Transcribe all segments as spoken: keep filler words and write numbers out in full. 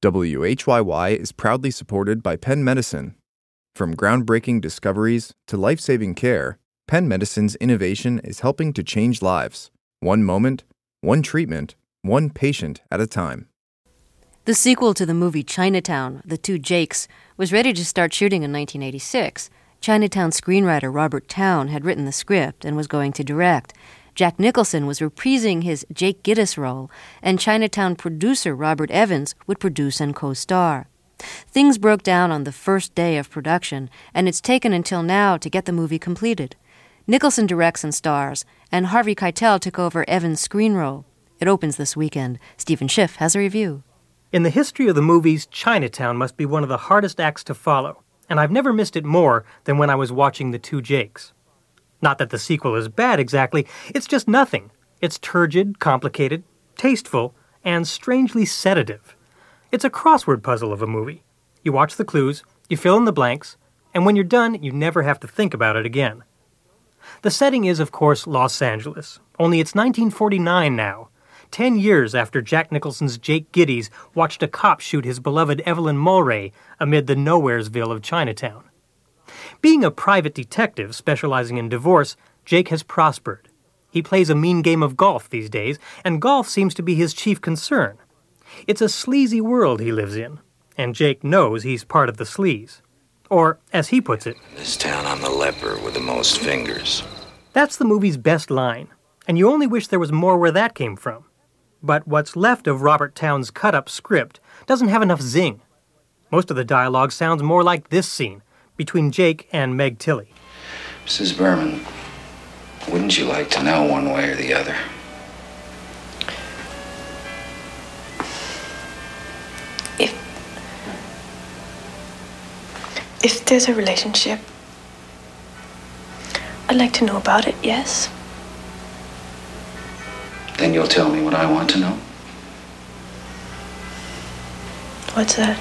W H Y Y is proudly supported by Penn Medicine. From groundbreaking discoveries to life-saving care, Penn Medicine's innovation is helping to change lives, one moment, one treatment, one patient at a time. The sequel to the movie Chinatown, The Two Jakes, was ready to start shooting in nineteen eighty-six. Chinatown screenwriter Robert Towne had written the script and was going to direct. Jack Nicholson was reprising his Jake Gittes role, and Chinatown producer Robert Evans would produce and co-star. Things broke down on the first day of production, and it's taken until now to get the movie completed. Nicholson directs and stars, and Harvey Keitel took over Evans' screen role. It opens this weekend. Stephen Schiff has a review. In the history of the movies, Chinatown must be one of the hardest acts to follow, and I've never missed it more than when I was watching The Two Jakes. Not that the sequel is bad exactly, it's just nothing. It's turgid, complicated, tasteful, and strangely sedative. It's a crossword puzzle of a movie. You watch the clues, you fill in the blanks, and when you're done, you never have to think about it again. The setting is, of course, Los Angeles, only it's nineteen forty-nine now, ten years after Jack Nicholson's Jake Gittes watched a cop shoot his beloved Evelyn Mulwray amid the nowheresville of Chinatown. Being a private detective specializing in divorce, Jake has prospered. He plays a mean game of golf these days, and golf seems to be his chief concern. It's a sleazy world he lives in, and Jake knows he's part of the sleaze. Or, as he puts it, "In this town, I'm the leper with the most fingers." That's the movie's best line, and you only wish there was more where that came from. But what's left of Robert Towne's cut-up script doesn't have enough zing. Most of the dialogue sounds more like this scene between Jake and Meg Tilly. "Missus Berman, wouldn't you like to know one way or the other?" If... If there's a relationship, I'd like to know about it, yes? Then you'll tell me what I want to know? What's that?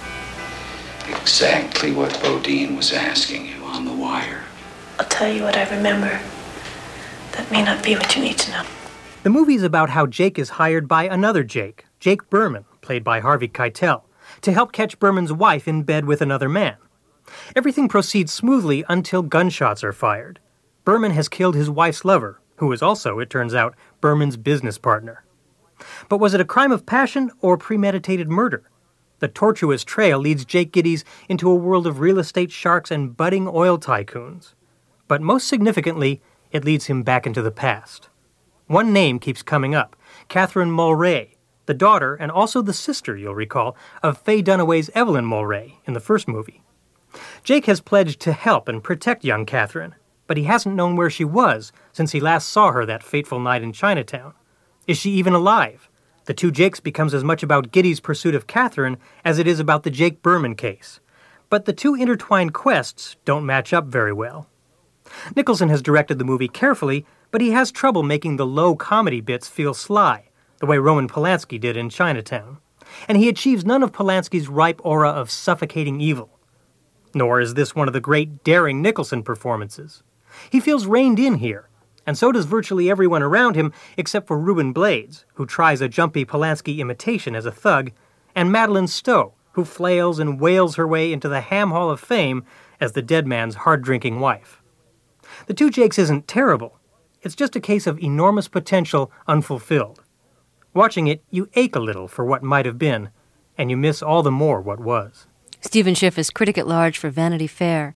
Exactly what Bodine was asking you on the wire. I'll tell you what I remember. That may not be what you need to know. The movie's about how Jake is hired by another Jake, Jake Berman, played by Harvey Keitel, to help catch Berman's wife in bed with another man. Everything proceeds smoothly until gunshots are fired. Berman has killed his wife's lover, who is also, it turns out, Berman's business partner. But was it a crime of passion or premeditated murder? The tortuous trail leads Jake Gittes into a world of real estate sharks and budding oil tycoons. But most significantly, it leads him back into the past. One name keeps coming up, Catherine Mulwray, the daughter and also the sister, you'll recall, of Faye Dunaway's Evelyn Mulwray in the first movie. Jake has pledged to help and protect young Catherine, but he hasn't known where she was since he last saw her that fateful night in Chinatown. Is she even alive? The Two Jakes becomes as much about Gittes' pursuit of Catherine as it is about the Jake Berman case. But the two intertwined quests don't match up very well. Nicholson has directed the movie carefully, but he has trouble making the low comedy bits feel sly, the way Roman Polanski did in Chinatown. And he achieves none of Polanski's ripe aura of suffocating evil. Nor is this one of the great daring Nicholson performances. He feels reined in here, and so does virtually everyone around him except for Ruben Blades, who tries a jumpy Polanski imitation as a thug, and Madeleine Stowe, who flails and wails her way into the Ham Hall of Fame as the dead man's hard-drinking wife. The Two Jakes isn't terrible. It's just a case of enormous potential unfulfilled. Watching it, you ache a little for what might have been, and you miss all the more what was. Stephen Schiff is critic at large for Vanity Fair.